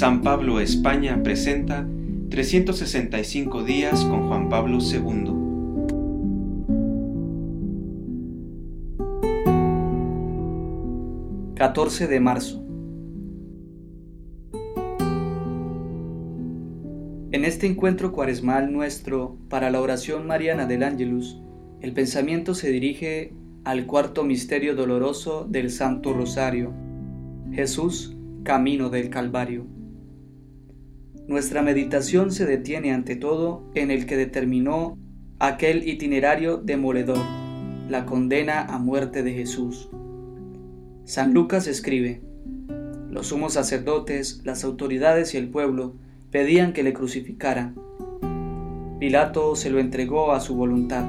San Pablo España presenta 365 días con Juan Pablo II. –14 de marzo. En este encuentro cuaresmal nuestro para la oración mariana del Ángelus, el pensamiento se dirige al cuarto misterio doloroso del Santo Rosario, Jesús, camino del Calvario. Nuestra meditación se detiene ante todo en el que determinó aquel itinerario demoledor, la condena a muerte de Jesús. San Lucas escribe: los sumos sacerdotes, las autoridades y el pueblo pedían que le crucificaran. Pilato se lo entregó a su voluntad.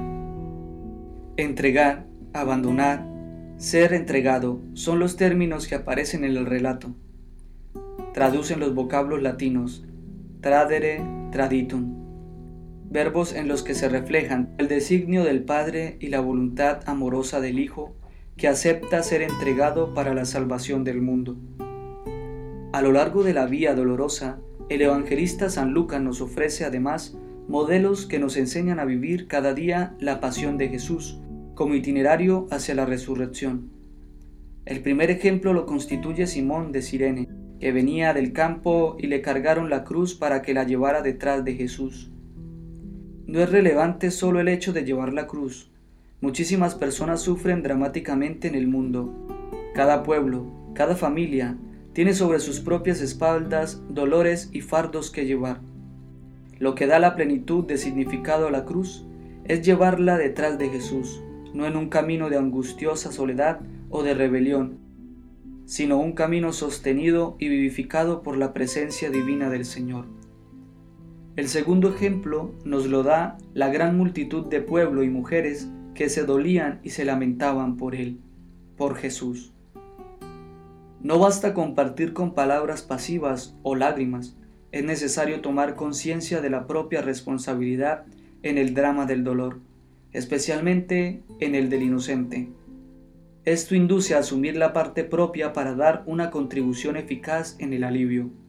Entregar, abandonar, ser entregado son los términos que aparecen en el relato. Traducen los vocablos latinos tradere, traditum, verbos en los que se reflejan el designio del Padre y la voluntad amorosa del Hijo que acepta ser entregado para la salvación del mundo. A lo largo de la vía dolorosa, el evangelista San Lucas nos ofrece además modelos que nos enseñan a vivir cada día la pasión de Jesús como itinerario hacia la resurrección. El primer ejemplo lo constituye Simón de Cirene, que venía del campo y le cargaron la cruz para que la llevara detrás de Jesús. No es relevante solo el hecho de llevar la cruz. Muchísimas personas sufren dramáticamente en el mundo. Cada pueblo, cada familia, tiene sobre sus propias espaldas dolores y fardos que llevar. Lo que da la plenitud de significado a la cruz es llevarla detrás de Jesús, no en un camino de angustiosa soledad o de rebelión, sino un camino sostenido y vivificado por la presencia divina del Señor. El segundo ejemplo nos lo da la gran multitud de pueblo y mujeres que se dolían y se lamentaban por Él, por Jesús. No basta compartir con palabras pasivas o lágrimas, es necesario tomar conciencia de la propia responsabilidad en el drama del dolor, especialmente en el del inocente. Esto induce a asumir la parte propia para dar una contribución eficaz en el alivio.